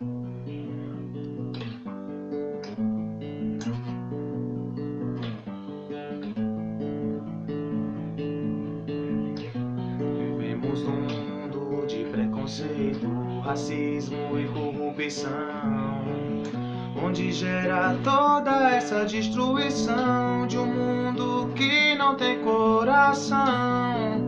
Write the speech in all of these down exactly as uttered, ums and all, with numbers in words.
Vivemos num mundo de preconceito, racismo e corrupção, onde gera toda essa destruição de um mundo que não tem coração.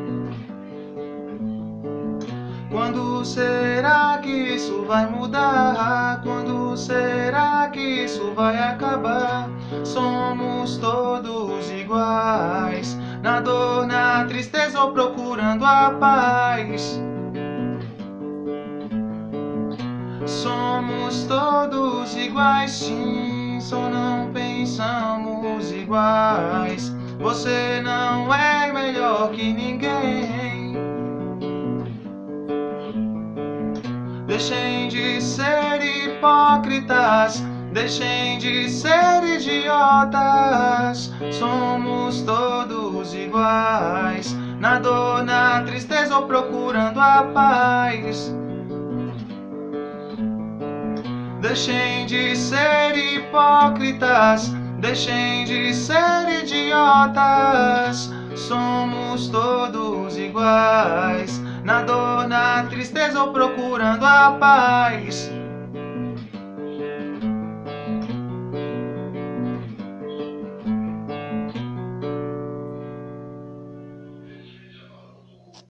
Quando será que isso vai mudar? Quando será que isso vai acabar? Somos todos iguais, na dor, na tristeza ou procurando a paz. Somos todos iguais, sim, só não pensamos iguais. Você não é melhor que ninguém. Deixem de ser hipócritas, deixem de ser idiotas. Somos todos iguais, na dor, na tristeza ou procurando a paz. Deixem de ser hipócritas, deixem de ser idiotas. Somos todos iguais, na dor, na tristeza ou procurando a paz.